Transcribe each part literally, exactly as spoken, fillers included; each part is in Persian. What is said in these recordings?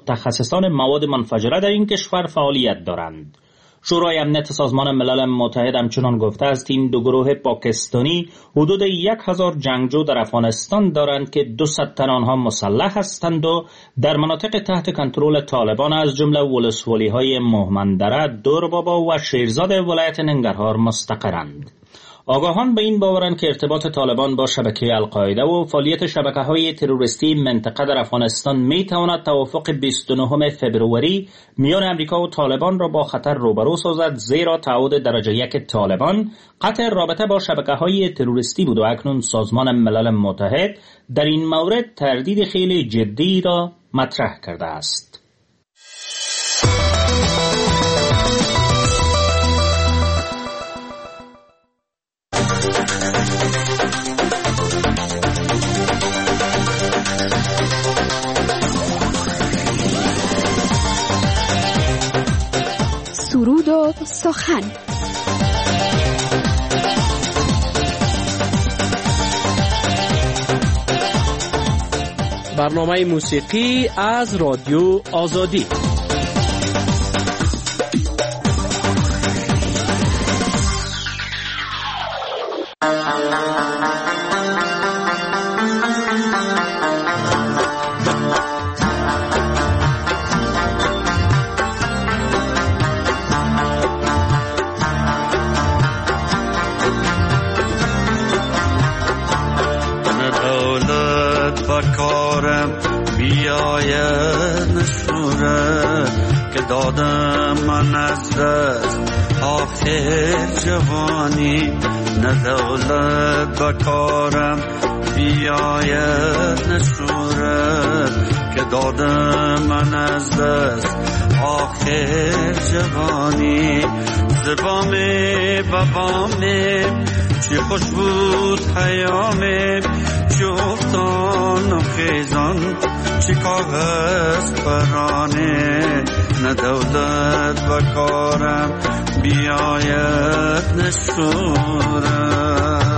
متخصصان مواد منفجره در این کشور فعالیت دارند. شورای امنیت سازمان ملل متحد همچنان گفته است این دو گروه پاکستانی حدود یک هزار جنگجو در افغانستان دارند که دویست تن آنها مسلح هستند و در مناطق تحت کنترل طالبان از جمله ولسوالی‌های مهمندره، دوربابا و شیرزاد ولایت ننگرهار مستقرند. آگاهان به این باورند که ارتباط طالبان با شبکه القاعده و فعالیت شبکه‌های تروریستی منطقه در افغانستان می‌تواند توافق بیست و نهم فوریه میان امریکا و طالبان را با خطر روبرو سازد، زیرا تعهد درجه یک طالبان قطع رابطه با شبکه‌های تروریستی بود و اکنون سازمان ملل متحد در این مورد تردید خیلی جدی را مطرح کرده است. سرود و سخن. برنامه موسیقی از رادیو آزادی. کارم بیاید نشوره که دادم من از دست آخر جوانی، نه دولت بکارم بیاید نشوره که دادم من از دست آخر جوانی. زبامه بابامه چی خوش بود حیامه، جفتان و خیزان چی کاغذ پرانه، نه دولت و کارم بیاید نشوره.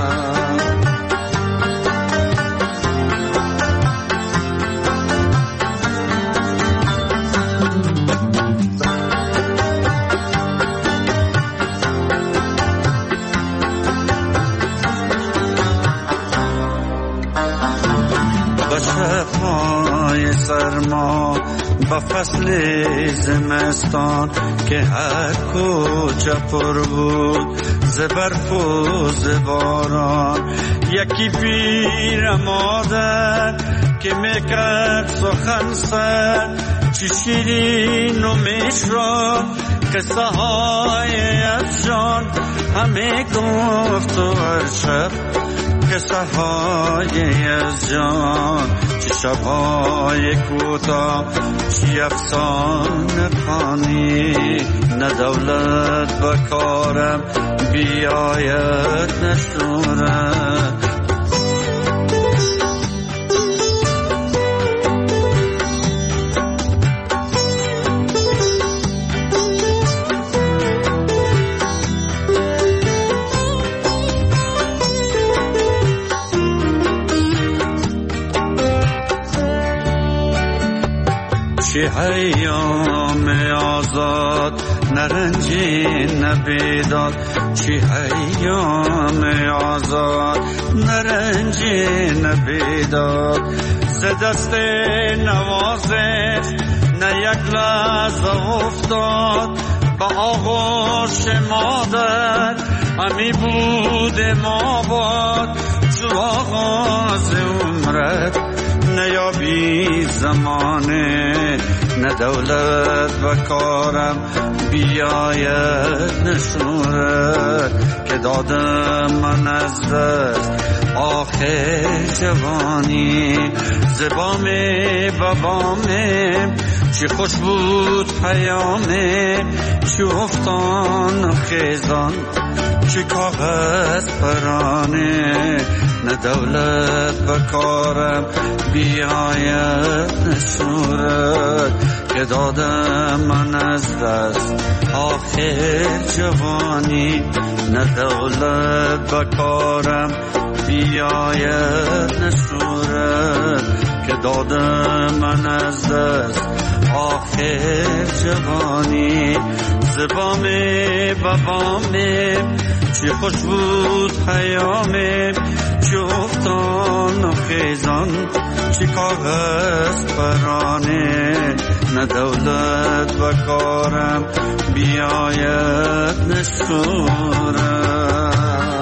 شب‌های سرما با فصل زمستان که هر کوچه پر بود ز برف و ز باران، یکی پیر مادر که میکرد سخن سر چی شیرین و میشرا قصه های از جان همه گفت و هر شب قصه های از جان، چی شبهای کوتاه چی افسانه خوانی، نه دولت بکارم بیاید نشوره. چی ایام آزاد نرنجی نبیداد، چی ایام آزاد نرنجی نبیداد، ز دست نوازش نه یک لحظه افتاد، با آغوش مادر همی بود ما باد، چو آغاز عمرت نیابی زمانه، نه دولت و کارم بیاید نشوره که دادم من از دست آخر جوانی. زبامه بابامه چی خوش بود پیامه، چی افتان و خیزان چی کاغذ پرانه، نه دولت بکارم بیاید نشوره که دادم من از دست آخر جوانی. نه دولت بکارم بیاید نشوره که دادم من از دست بخیر جوانی زبام بابام چی خوش بود حیام چی افتان و خیزان چی کاغذ پرانه نه دولت و کارم بیاید نشورم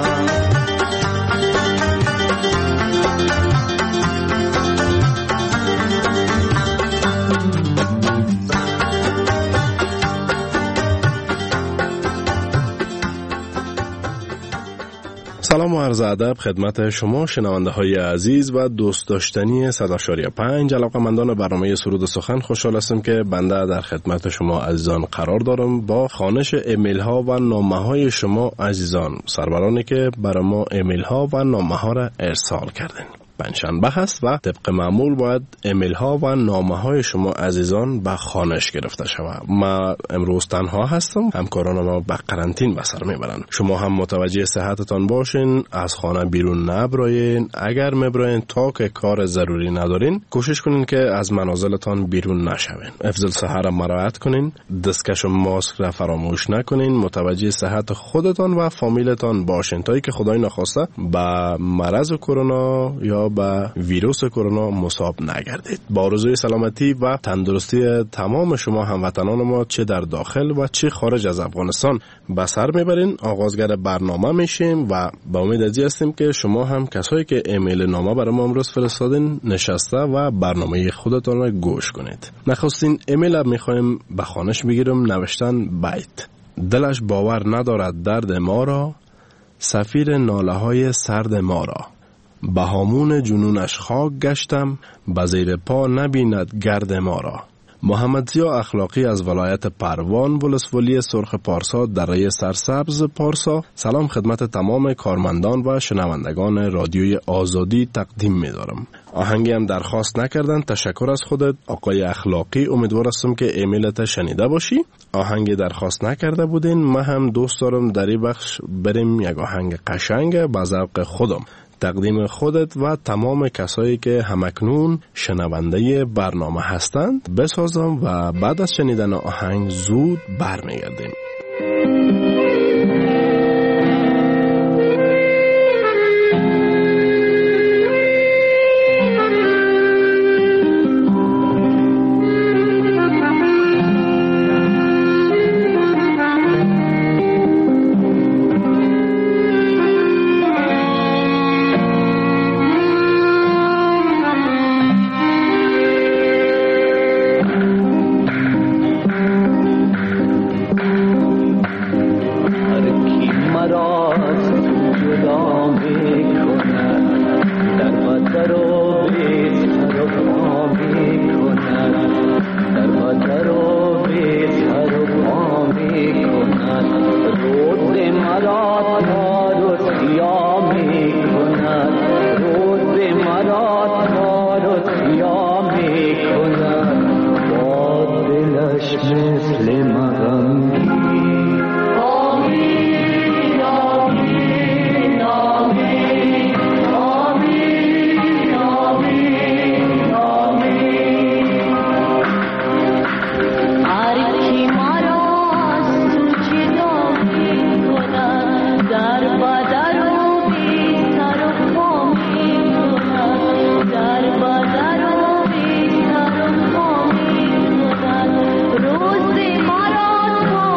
سلام و عرض ادب خدمت شما شنونده های عزیز و دوست داشتنی صد و پنج علاقه‌مندان برنامه سرود سخن. خوشحال هستم که بنده در خدمت شما عزیزان قرار دارم با خوانش ایمیل ها و نامه های شما عزیزان، سرورانی که برای ما ایمیل ها و نامه ها را ارسال کردین. پنجشنبه هست و طبق معمول باید ایمیل ها و نامه های شما عزیزان به خوانش گرفته شود. ما امروز تنها هستم، همکاران ما به قرنطین به سر میبرن. شما هم متوجه صحتتان باشین، از خانه بیرون نبراین. اگر میبراین تا که کار ضروری ندارین کوشش کنین که از منازلتان بیرون نشوین. حفظ الصحه را مراعات کنین، دستکش و ماسک را فراموش نکنین. متوجه صحت خودتان و فامیلتان باشین تا اینکه خدای نخواسته به مرض کرونا یا با ویروس کرونا مصاب نگردید. با آرزوی سلامتی و تندرستی تمام شما هموطنان ما چه در داخل و چه خارج از افغانستان به سر میبرین. آغازگر برنامه میشیم و با امید ازی هستیم که شما هم کسایی که ایمیل نامه برای ما امروز فرستادین نشسته و برنامه خودتان را گوش کنید. نخستین ایمیل میخوایم به خوانش بگیرم. نوشتن بیت: دلش باور ندارد درد ما را، سفیر ناله های سرد ما را. به هامون جنونش خاک گشتم، به زیر پا نبیند گرد ما را. محمد ضیا اخلاقی از ولایت پروان ولسوالی سرخ پارسا دره سرسبز پارسا. سلام خدمت تمام کارمندان و شنوندگان رادیوی آزادی تقدیم می‌دارم. آهنگی هم درخواست نکردن. تشکر از خودت آقای اخلاقی. امیدوار هستم که ایمیلت شنیده باشی. آهنگی درخواست نکرده بودین، من هم دوست دارم در این بخش بریم یک آهنگ قشنگ به ذوق خودم تقدیم خودت و تمام کسایی که همکنون شنونده برنامه هستند بسازم و بعد از شنیدن آهنگ زود برمیگردیم. روز مرا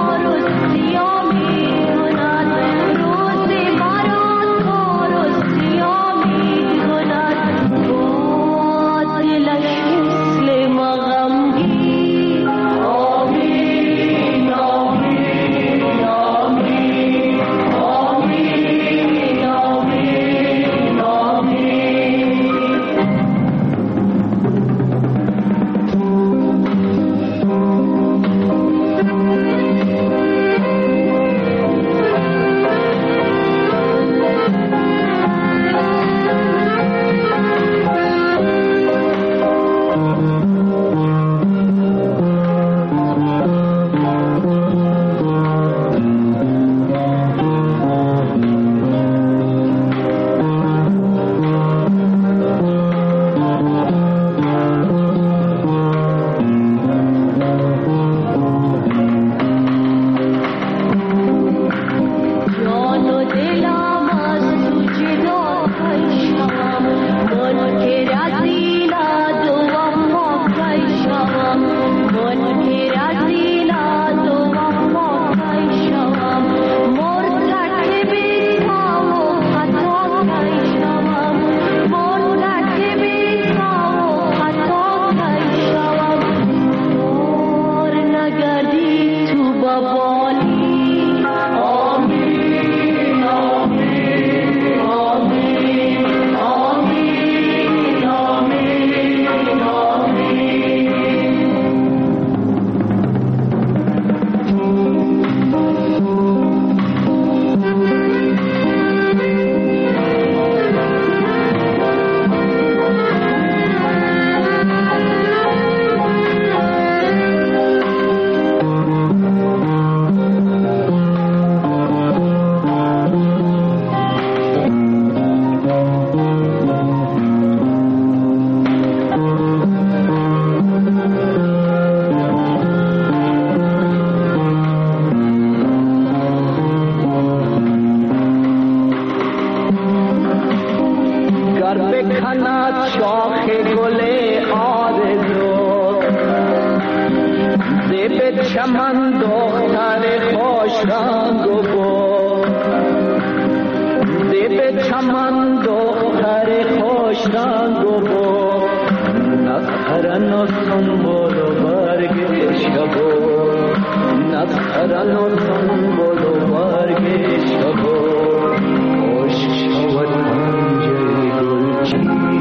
زیب چمن دختر خوش رنگ و بو زیب چمن دختر خوش رنگ و بو نخرن و سنبول و برگ شبو نخرن و سنبول و برگ شبو عشق شود پنجه گلچین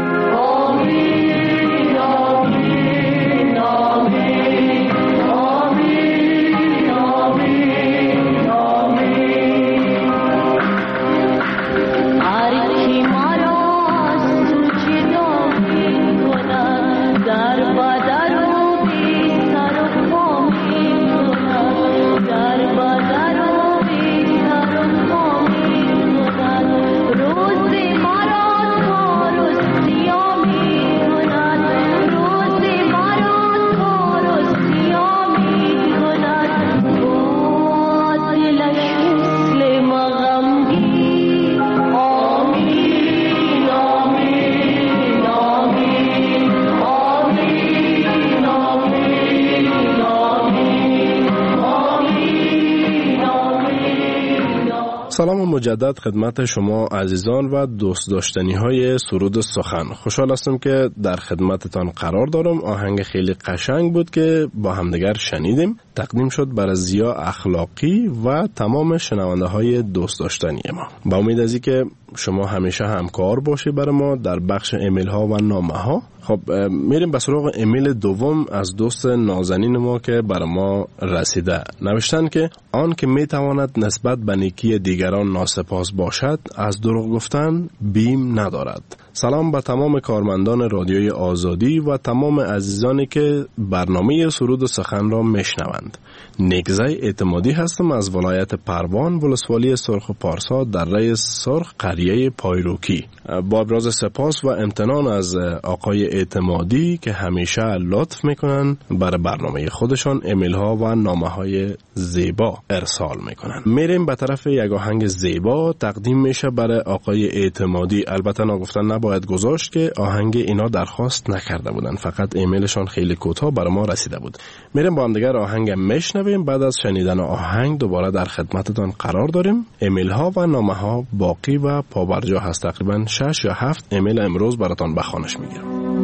سلام مجدد خدمت شما عزیزان و دوست داشتنی های سرود سخن. خوشحال هستم که در خدمتتان قرار دارم. آهنگ خیلی قشنگ بود که با همدیگر شنیدیم، تقدیم شد برای زیا اخلاقی و تمام شنونده های دوست داشتنی ما. با امید از اینکه شما همیشه همکار باشی برای ما در بخش ایمیل ها و نامه ها. خب میریم به سراغ ایمیل دوم از دوست نازنین ما که برای ما رسیده. نوشتن که آن که میتواند نسبت به نیکی دیگران ناسپاس باشد از دروغ گفتن بیم ندارد. سلام به تمام کارمندان رادیوی آزادی و تمام عزیزانی که برنامه سرود و سخن را میشنوند. نیکزی اعتمادی هستم از ولایت پروان، ولسوالی سرخ و پارسا در ری سرخ، قریه پایروکی. با ابراز سپاس و امتنان از آقای اعتمادی که همیشه لطف میکنن برای برنامه خودشان ایمیل ها و نامه های زیبا ارسال میکنن. میریم به طرف یک آهنگ زیبا تقدیم میشه برای آقای اعتمادی. البته نگفتن نباید گذاشت که آهنگ اینا درخواست نکرده بودن، فقط ایمیلشان خیلی کوتاه برای ما رسیده بود. میریم با هم دیگر آهنگ میشنویم. بعد از شنیدن آهنگ دوباره در خدمتتان قرار داریم. ایمیل ها و نامه ها باقی و پابرجا هست. تقریبا شش یا هفت ایمیل امروز براتون به خوانش میگیرم.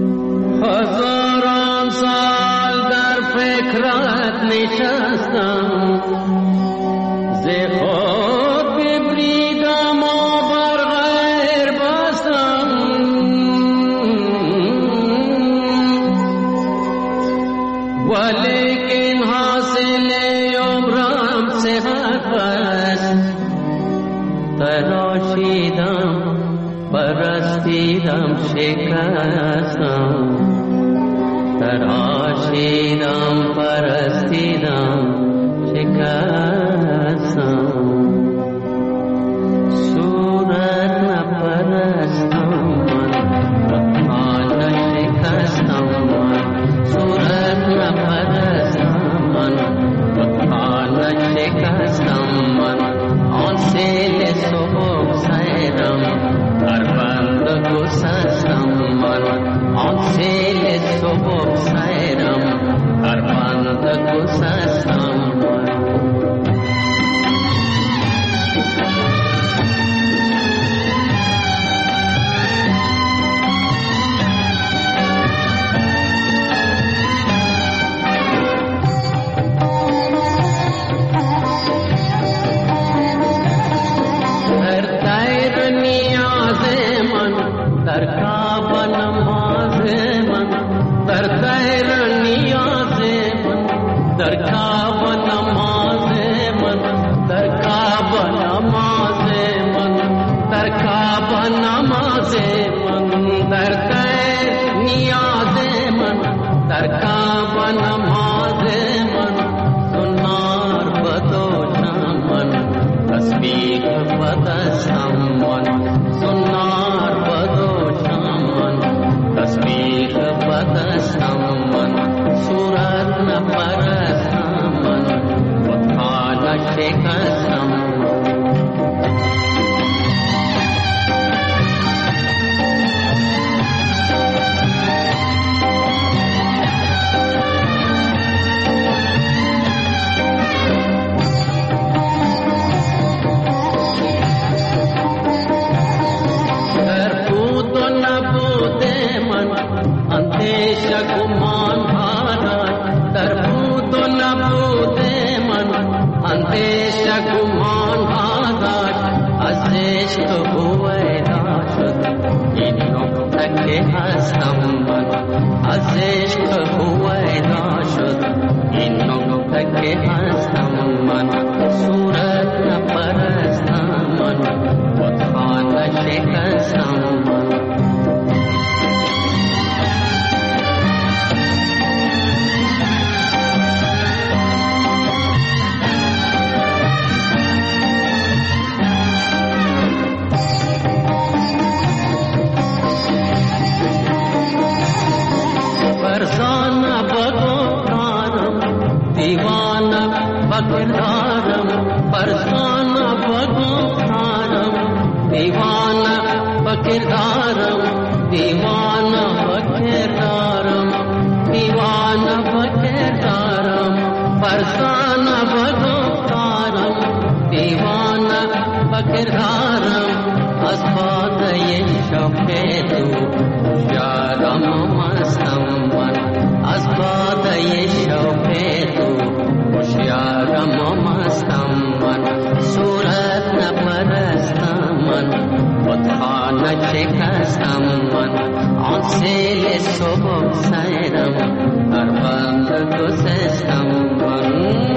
هزاران سال در فکرت نشستم، ز خود ببریدم و بر غیر بستم، ولیکن حاصل عمرم صحت بست. تراشیدم پرستیدم شکستم، تراشیدم پرستیدم شکستم، صورت نپرستم من آن شکستم، من صورت نپرستم من آن شکستم، من آن سیل صبح سیرم در بند گسستم، من آن سیل صبح سیرم در بند گسستم. در کعبه نماز من، در تهر نیاز من، در کعبه نماز من، در کعبه نماز من، در کعبه نماز من، در تهر نیاز من، در کعبه نماز من، سنار بدوشم من، تسبیح بدستم من، سنار بدوشم من، تسبیح بدستم من، صورت نپرستم من، وطان شکستم من. عشق گمان آزاد از عشق هویدا شد این نقطه که هستم من از عشق هویدا شد این نقطه که هستم من صورت نپرستم من بتخانه شکستم من فرزانه بگفتارم دیوانه بگردارم فرزانه بگفتارم دیوانه بگردارم دیوانه بگردارم دیوانه بگردارم فرزانه بگفتارم دیوانه بگردارم از باده شوق تو یارم مستم من از باده شوق تو یارم مستم من صورت نپرستم من بتخانه شکستم من آن سیل صبح سیرم هر وقت گذشتم من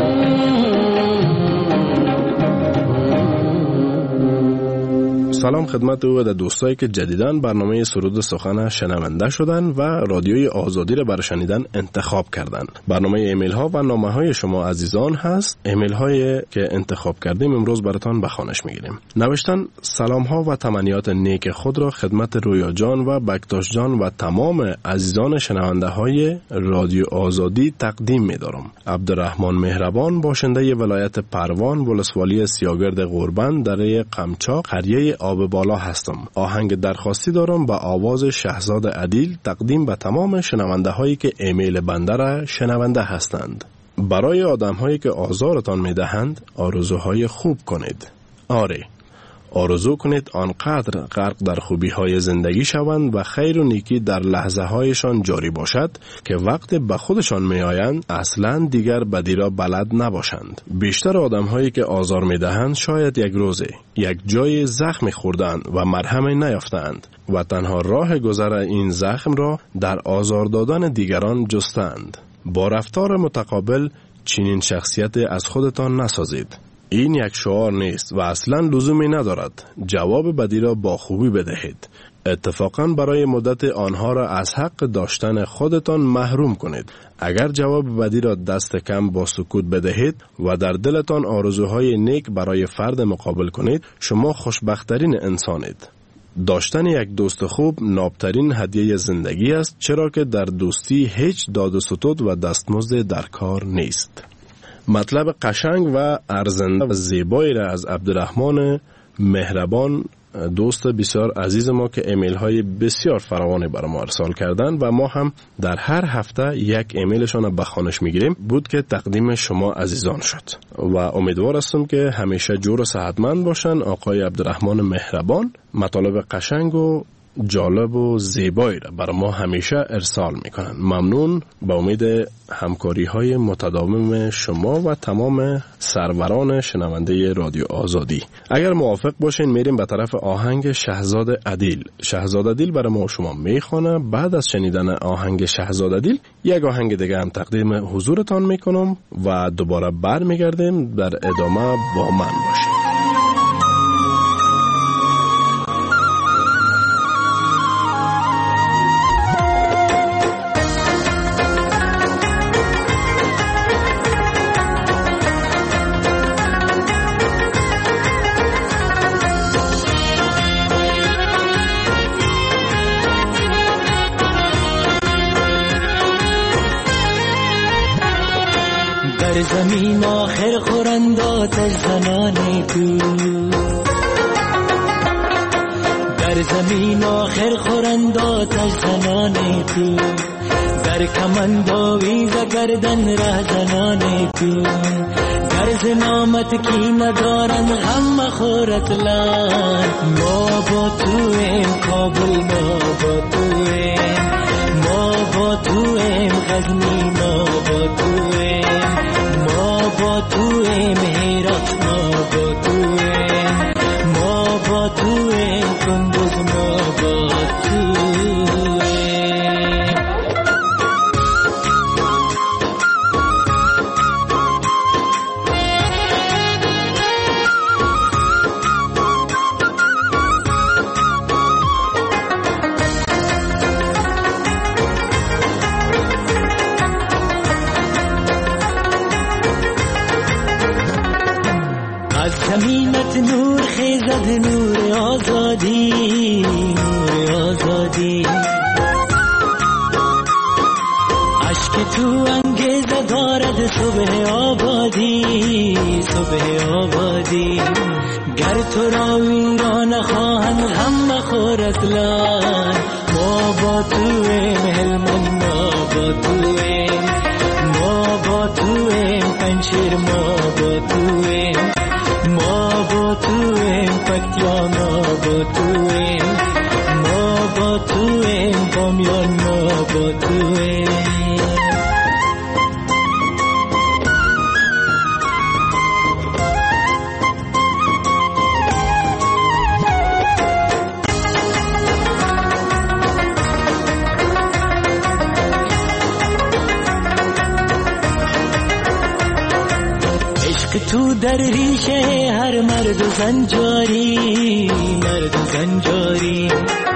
سلام خدمت او و دوستایی که جدیداً برنامه سرود سخن شنونده شدن و رادیوی آزادی را برای شنیدن انتخاب کردن. برنامه ایمیل ها و نامه های شما عزیزان هست. ایمیل هایی که انتخاب کردیم امروز براتان به خوانش میگیریم. نوشتن سلام ها و تمنیات نیک خود را خدمت رویا جان و بکتاش جان و تمام عزیزان شنونده های رادیو آزادی تقدیم می‌دارم. عبدالرحمن مهربان باشنده ولایت پروان ولسوالی سیاگرد قربان دره قمچاق قریه آب بالا هستم. آهنگ درخواستی دارم با آواز شهزاد عدیل تقدیم به تمام شنونده هایی که ایمیل بنده را شنونده هستند. برای آدم هایی که آزارتان می دهند آرزوهای خوب کنید. آره، آرزو کنید آنقدر غرق در خوبی های زندگی شوند و خیر و نیکی در لحظه هایشان جاری باشد که وقت به خودشان می آیند اصلا دیگر بدی را بلد نباشند. بیشتر آدم هایی که آزار می دهند شاید یک روزه یک جای زخم خوردند و مرهم نیافتند و تنها راه گذر این زخم را در آزار دادن دیگران جستند. با رفتار متقابل چنین شخصیت از خودتان نسازید. این یک شعار نیست و اصلا لزومی ندارد. جواب بدی را با خوبی بدهید. اتفاقا برای مدت آنها را از حق داشتن خودتان محروم کنید. اگر جواب بدی را دست کم با سکوت بدهید و در دلتان آرزوهای نیک برای فرد مقابل کنید، شما خوشبخترین انسانید. داشتن یک دوست خوب نابترین هدیه زندگی است، چرا که در دوستی هیچ داد و ستد و دستمزد در کار نیست. مطلب قشنگ و ارزنده و زیبایی را از عبدالرحمن مهربان دوست بسیار عزیز ما که ایمیل های بسیار فراوانی برای ما ارسال کردن و ما هم در هر هفته یک ایمیلشان را به خوانش میگیریم بود که تقدیم شما عزیزان شد و امیدوار هستم که همیشه جور و صحتمند باشن. آقای عبدالرحمن مهربان مطالب قشنگ و جالب و زیبایی را برای ما همیشه ارسال میکنن. ممنون. با امید همکاری های متداوم شما و تمام سروران شنونده رادیو آزادی. اگر موافق باشین میریم به طرف آهنگ شهزاد عدیل. شهزاد عدیل برای ما شما میخوانه. بعد از شنیدن آهنگ شهزاد عدیل یک آهنگ دیگه هم تقدیم حضورتان میکنم و دوباره بر میگردیم. در ادامه با من باشید. در زمین آخر خورند آتش زنان تو، در زمین آخر خورند آتش زنان تو، در کمند آویز گردن ره زنان تو، در زنامت کی ندارند غم خورت لان. ما با تو ایم کابل، ما با تو ایم، ما با تو ایم غزنی، ما با تو ایم، ما با تو ایم هیران. زمینت نور خیزد، نور آزادی، نور آزادی. عشق تو انگیزه دارد صبح آبادی، صبح آبادی. گر تو را ویران خواهند غم مخور اصلا، ما با تویم هلمند، ما با تویم، ما با تویم پنچیر، ما با تویم، ما با تویم پکتیا، ما با تویم، ما با تویم بامیان، ما با تویم. تو در ریشه هر مرد و زنجاری، مرد و زنجاری.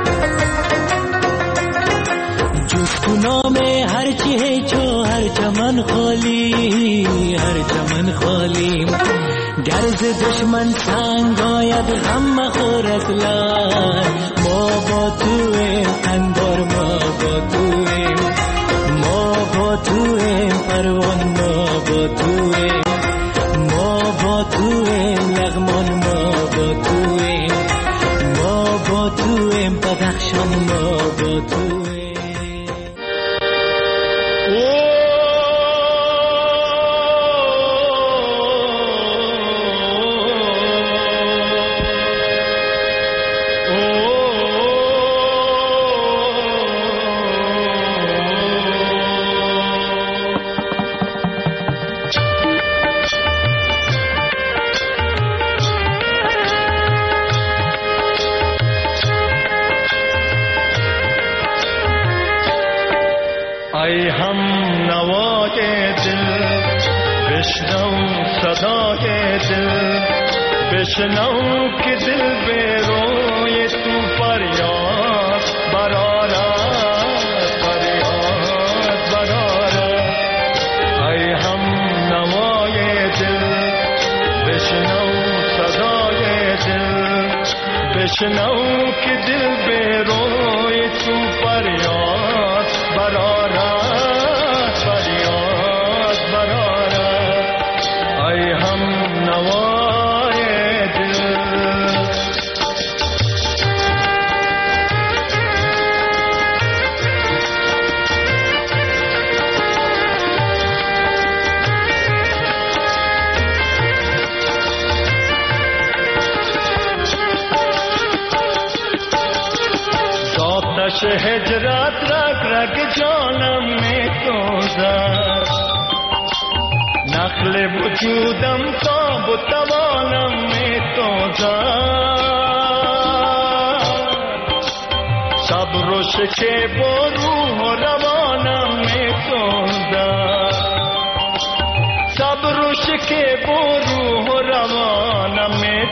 جز تو نام هر چی چو هر چمن خالی، هر چمن خالی. گرز دشمن سنگ آید غم مخور اصلا، ما با تویم اندار، ما با تویم، ما با تویم پروان، ما با تویم، با تویم لغمان، ما با تویم، ما با تویم بدخشان، ما با تویم. ای هم نوای دل بشنو صدای دل، بشنو که دل به روی تو فریاد برآرد، فریاد برآرد. ای هم نوای دل بشنو صدای دل، بشنو که دل به روی تو فریاد برآرد، فریاد برآرد. ای هم نوای دل. آتش هجرت رگ رگ جانم می سوزد، نخل وجودم تاب و توانم می سوزد. صبر و شکیب و روح و روانم می سوزد، صبر و شکیب و روح و روانم می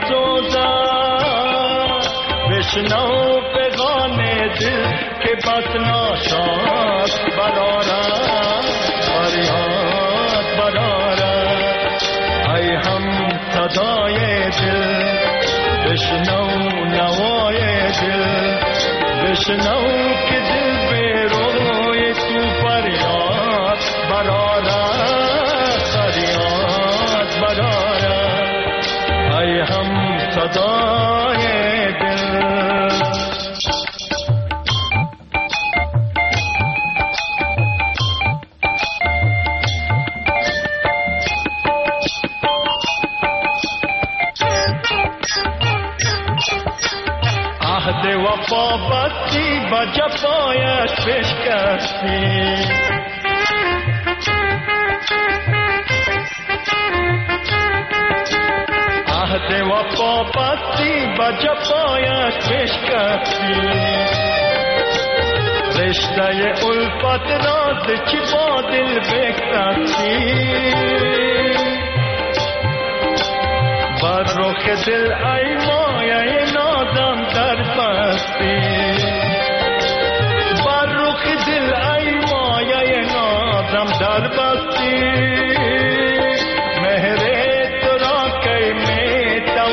سوزد. بشنو پیغام دل که بس ناشاد برآرد، فریاد برآرد. ای هم صدای دل بشنو نوای دل، بشنو که دل به روی تو فریاد برآرد، فریاد برآرد. ای هم صدای دل. عهد وفا بستی با جفایش بشکستی، عهد وفا بستی با جفایش بشکستی. رشته الفت راز چی با دل بکستی، بر رخ دل ای مایه نازم در بستی، بر رخ دل ای مایه نازم در بستی. مهر تو را که می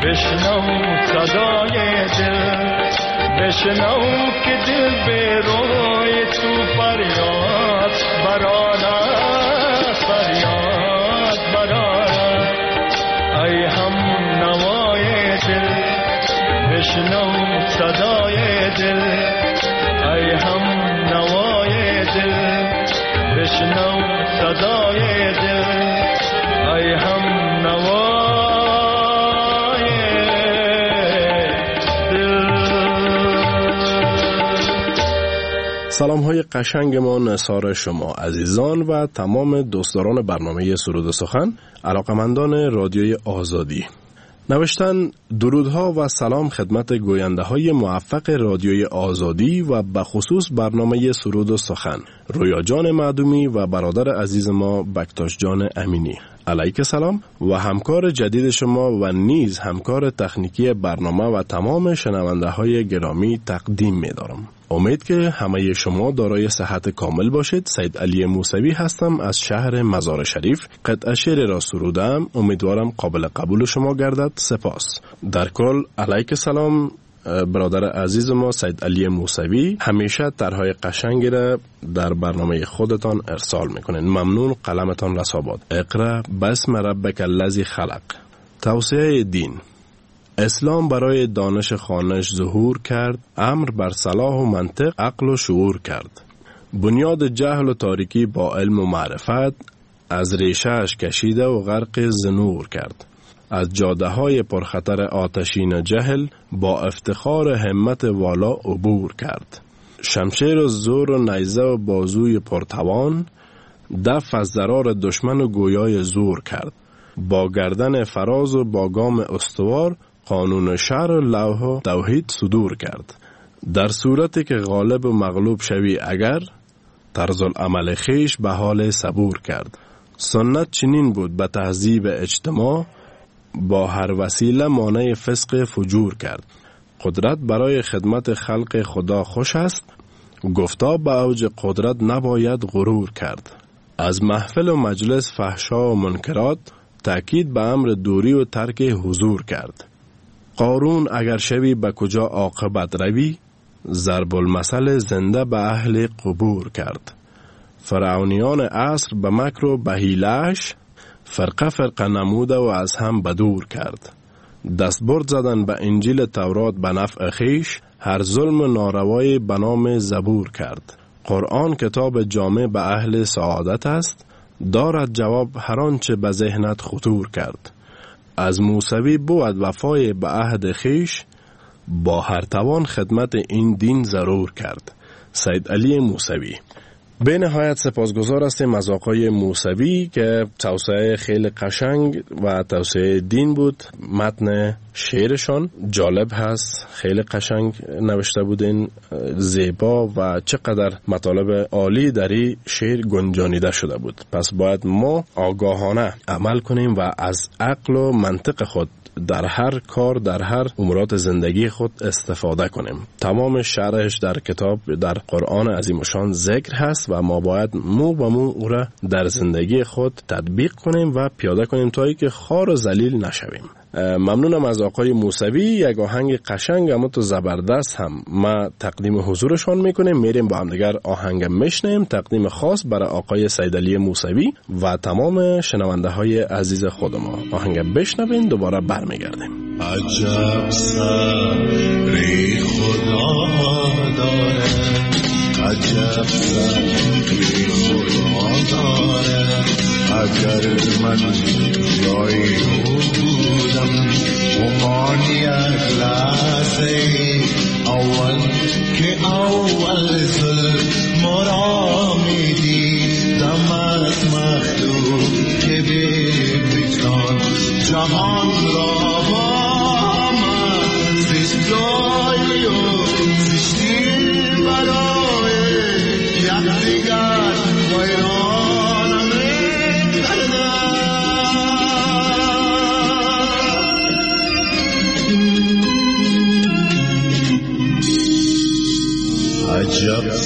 بشنو صدای دل، بشنو که دل به روی تو فریاد برآرد، فریاد برآرد. ای هم نوای دل، بشنو صدای دل، ای هم نوای دل، بشنو صدای دل، ای هم نوای سلام های قشنگ ما نثار شما عزیزان و تمام دوستداران برنامه سرود و سخن، علاقمندان رادیوی آزادی. نوشتن درودها و سلام خدمت گوینده های موفق رادیوی آزادی و بخصوص برنامه سرود و سخن، رویا جان معدومی و برادر عزیز ما بکتاش جان امینی. علیک سلام و همکار جدید شما و نیز همکار تکنیکی برنامه و تمام شنونده های گرامی تقدیم می دارم. امید که همه شما دارای صحت کامل باشید. سید علی موسوی هستم از شهر مزار شریف. قطعه شعر را سرودم، امیدوارم قابل قبول شما گردد. سپاس. در کل علیک سلام برادر عزیز ما سید علی موسوی، همیشه طرحهای قشنگی را در برنامه خودتان ارسال میکنین. ممنون، قلمتان رساباد. اقرا بسم ربک الذی خلق. توصیه دین. اسلام برای دانش خوانش ظهور کرد، امر بر صلاح و منطق عقل و شعور کرد. بنیاد جهل و تاریکی با علم و معرفت از ریشه‌اش کشیده و غرق زنور کرد. از جاده های پرخطر آتشین جهل با افتخار همت والا عبور کرد. شمشیر و زور و نیزه و بازوی پرتوان دف از ضرار دشمن و گویای زور کرد. با گردن فراز و با گام استوار قانون شرع و لوح و توحید صدور کرد. در صورتی که غالب و مغلوب شوی اگر، طرز العمل خیش به حال صبور کرد. سنت چنین بود به تهذیب اجتماع، با هر وسیله مانع فسق فجور کرد. قدرت برای خدمت خلق خدا خوش است، گفتا به اوج قدرت نباید غرور کرد. از محفل و مجلس فحشا و منکرات تأکید به امر دوری و ترک حضور کرد. قارون اگر شوی به کجا عاقبت روی، ضرب المثل زنده به اهل قبور کرد. فرعونیان عصر به مکر و به حیله‌اش فرقه فرقه نموده و از هم بدور کرد. دستبرد زدن به انجیل تورات به نفع خیش، هر ظلم و ناروایی به نام زبور کرد. قرآن کتاب جامع به اهل سعادت است، دارد جواب هر آنچه به ذهنت خطور کرد. از موسوی بود وفای به عهد خیش، با هر توان خدمت این دین ضرور کرد. سید علی موسوی. به نهایت سپاسگزار هستیم از آقای موسوی که توصیه خیلی قشنگ و توصیه دین بود. متن شعرشان جالب هست، خیلی قشنگ نوشته بودین، زیبا و چقدر مطالب عالی در این شعر گنجانیده شده بود. پس باید ما آگاهانه عمل کنیم و از عقل و منطق خود در هر کار، در هر امورات زندگی خود استفاده کنیم. تمام شرحش در کتاب در قرآن عظیم شان ذکر هست و ما باید مو به مو او را در زندگی خود تطبیق کنیم و پیاده کنیم تا اینکه خار و ذلیل نشویم. ممنونم از آقای موسوی. یک آهنگ قشنگ اما تو زبردست هم ما تقدیم حضورشان میکنیم. میریم با هم دیگر آهنگ میشنیم. تقدیم خاص برای آقای سید علی موسوی و تمام شنونده های عزیز خود ما. آهنگ بشنوین، دوباره برمیگردیم. عجب سری خدا داره، عجب سری خدا داره. اگر من جایی بودم امان یک لحظه اول که اول ظلم را میدیدم از مخلوق که به وجدان جهان را با من زشت جایی و زشتی برای یکدیگر ویرانم عجب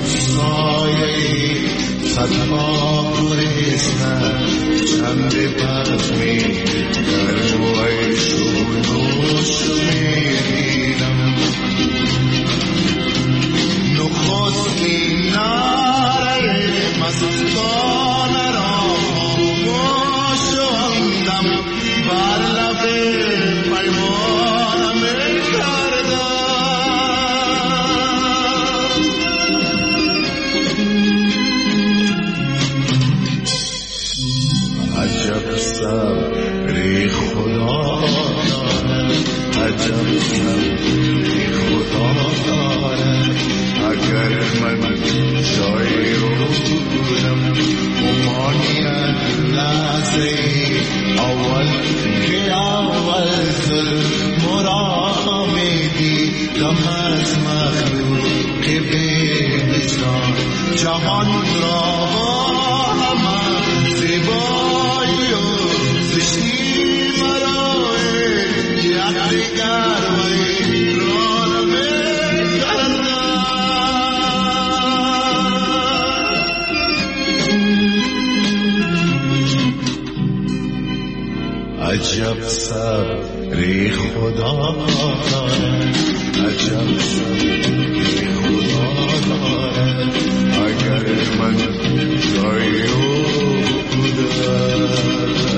سایه صدها گریستن چند پرمی در ویشون روش میدیدم نخستی ناره مستان را خاموشاندم بر لب پیمانم کردم عجب صبری خدا دارد عجب صبری خدا دارد اگر من جایی رو بودم امانیت لحظه اول که اول ظلم را میدیدم از مخلوق بی‌وجدان جهان را با همه زیبایی و زشتی برای یکدیگر ویران می‌کردند. عجب صبری خدا دارد عجب صبری خدا دارد اگر من جایی رو بودم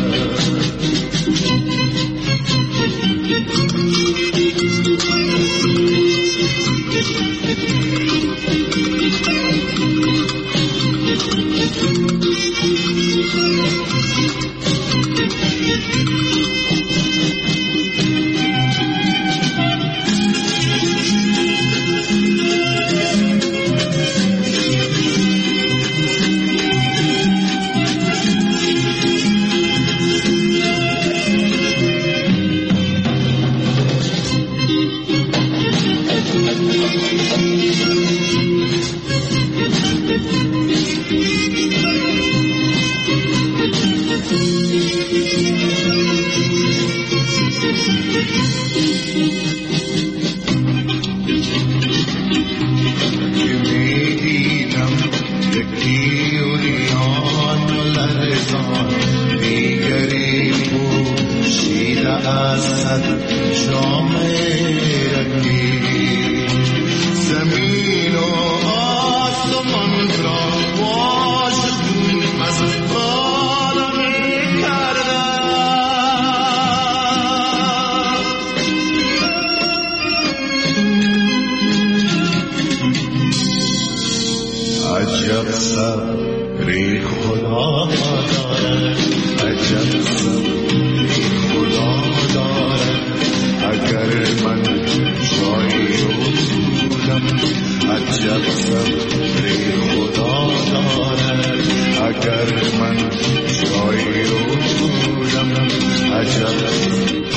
عجب صبری خدا دارد عجب صبری خدا دارد اگر من جایی رو بودم عجب صبری خدا دارد اگر من جایی رو بودم عجب.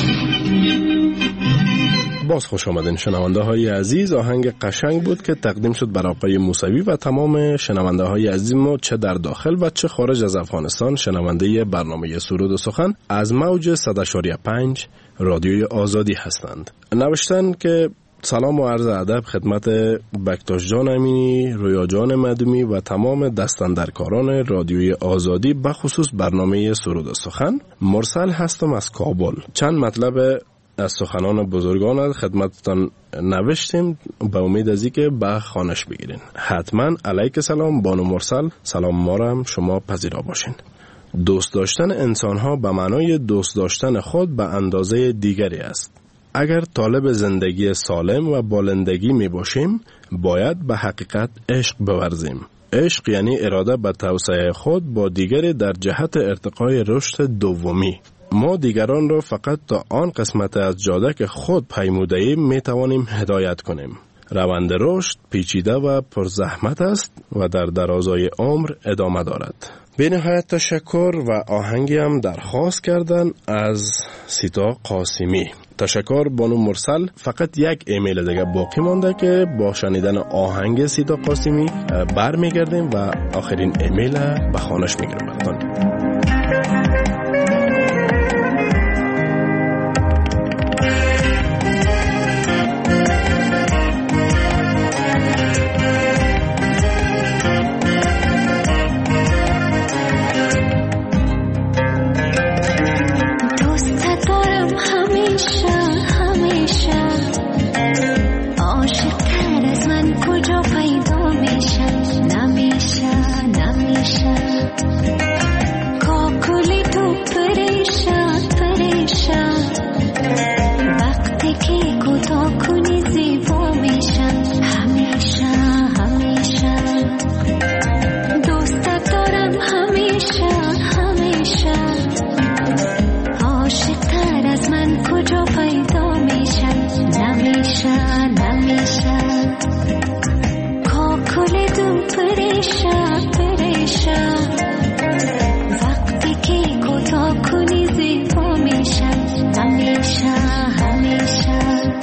باز خوش آمدین شنونده های عزیز. آهنگ قشنگ بود که تقدیم شد بر آقای موسوی و تمام شنونده های عزیز ما چه در داخل و چه خارج از افغانستان شنونده برنامه سرود و سخن از موج صد و پنج رادیوی آزادی هستند. نوشتن که سلام و عرض ادب خدمت بکتاش جان امینی، رویا جان مدومی و تمام دستاندرکاران رادیوی آزادی بخصوص برنامه سرود و سخن. مرسل هستم از کابل. چند مطلب از سخنان بزرگان خدمتتان نوشتیم به امید از اینکه به خانش بگیرین. حتما علیک سلام بانو مرسل، سلام ما را هم شما پذیرا باشین. دوست داشتن انسانها به معنای دوست داشتن خود به اندازه دیگری است. اگر طالب زندگی سالم و بالندگی می باشیم باید به حقیقت عشق بورزیم. عشق یعنی اراده به توسعه خود با دیگری در جهت ارتقای رشد دومی. ما دیگران را فقط تا آن قسمت از جاده که خود پیموده ایم می توانیم هدایت کنیم. روند رشد پیچیده و پرزحمت است و در درازای عمر ادامه دارد. به نهایت تشکر و آهنگی هم درخواست کردن از سیتا قاسمی. تشکر بانو مرسل. فقط یک ایمیل دیگه باقی مانده که با شنیدن آهنگ سیتا قاسمی برمیگردیم و آخرین ایمیل به خانش میگیریم براتون. کجا پیدا میشن نمیشه نمیشه کاکل تو پریشان پریشان وقتی که کوتاه کنی زیبا میشن همیشه همیشه دوستت دارم همیشه همیشه عاشق تر از من کجا پیدا میشن نمیشه نمیشه کاکل تو پریشان پریشان وقتی که کوتاه کنی زیبا میشن همیشه همیشه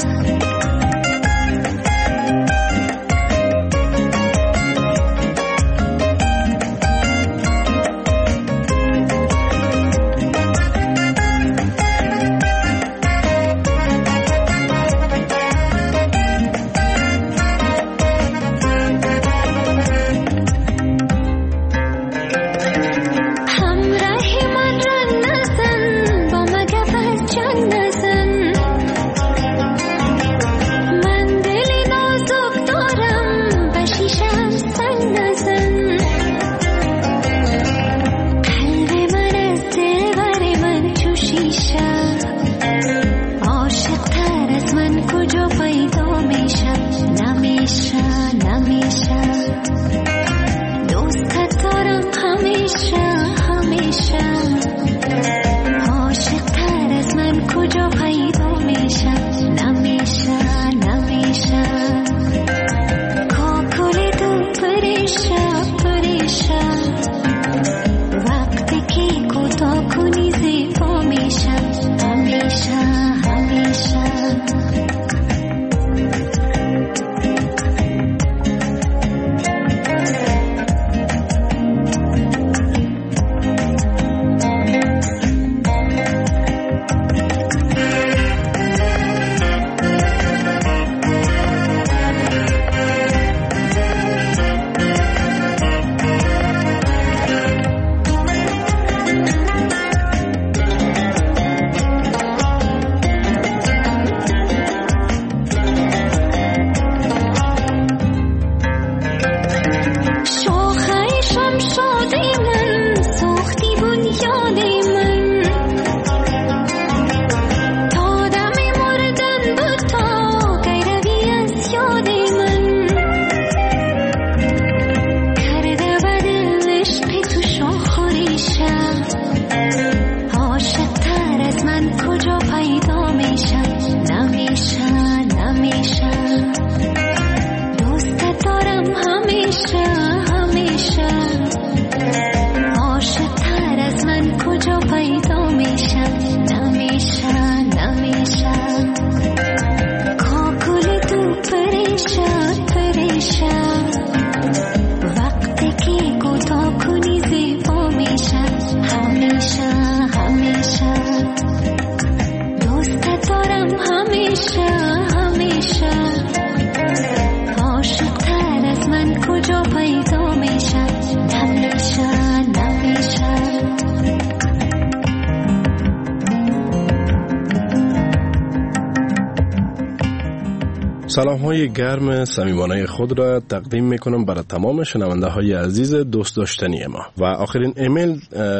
سلام های گرم صمیمانه خود را تقدیم میکنم برای تمام شنونده های عزیز دوست داشتنی ما و آخرین ایمیل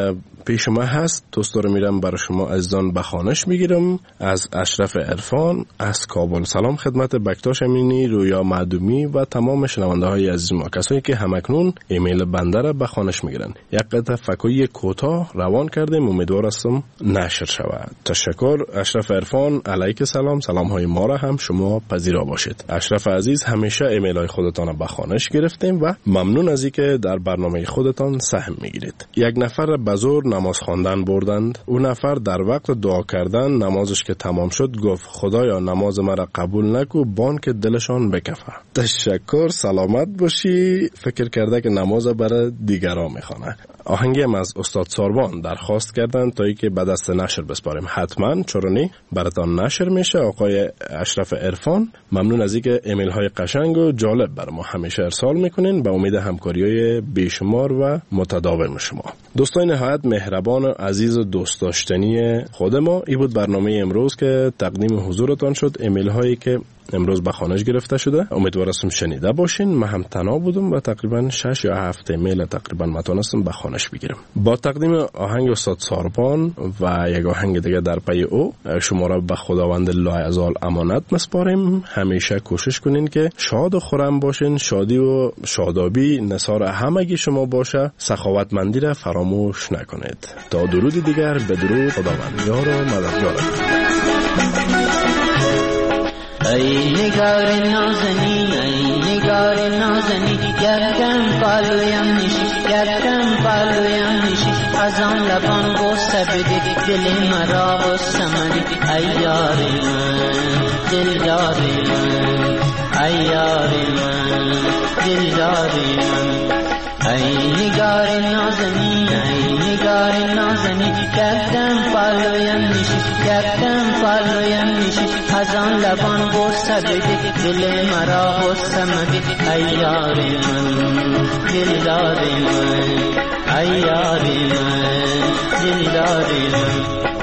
پیش ما هست. دوست رو میرم برای شما عزیزان به خوانش میگیرم از اشرف عرفان از کابل. سلام خدمت بکتاش امینی، رویا معدومی و تمام شنونده های عزیز ما، کسایی که همکنون ایمیل بنده را به خوانش میگیرن. یک قطعه فکایی کوتاه روان کردیم، امیدوار هستم نشر شود. تشکر اشرف عرفان. علیک سلام. سلام های ما را هم شما پذیرا باشید. اشرف عزیز، همیشه ایمیل های خودتان را به خوانش گرفتیم و ممنون از اینکه در برنامه خودتان سهم میگیرید. یک نفر را به زور نماز خواندن بردند. اون نفر در وقت دعا کردن نمازش که تمام شد گفت خدایا نماز مرا قبول نکو، بان که دلشان بکفه. تشکر، سلامت باشی. فکر کرده که نماز برای دیگران میخوانه. آهنگی هم از استاد ساربان درخواست کردن تا اینکه به دست نشر بسپاریم. حتما چرونی براتان نشر میشه. آقای اشرف عرفان، ممنون از اینکه ایمیل های قشنگ و جالب بر ما همیشه ارسال میکنین. به امید همکاری‌های بیشمار و متداوم شما. دوستان نهایت مهربان و عزیز و دوست داشتنی خود ما، این بود برنامه امروز که تقدیم حضورتان شد. ایمیل هایی که امروز به خانش گرفته شده. امیدوارم شنیده باشین. من هم تنها بودم و تقریبا شش یا هفت ایمیل تقریبا متونستم به خانش بگیرم. با تقدیم آهنگ استاد ساربان و یک آهنگ دیگه در پی او، شما را به خداوند لایزال امانت مسپاریم. همیشه کوشش کنین که شاد و خرم باشین. شادی و شادابی نثار همگی شما باشه. سخاوتمندی را فراموش نکنید. تا درودی دیگر، بدرود. خداوندگار و مددگار. ای نگار نازنی، ای نگار نازنی، یکم پالویم نشی، یکم پالویم نشی، از آن لبان بوسه بده دل مرا غصه منی. ای یار من، دل یار من، ای یار من، دل یار من. ای نگار نازنی، ای نگار نازنی، یکم پالویم نشی، یکم پالویم نشی، از آن لبان بوسه بده دل مرا غصه مده. ای یار من، دل یار من، ای یار من، دل یار من.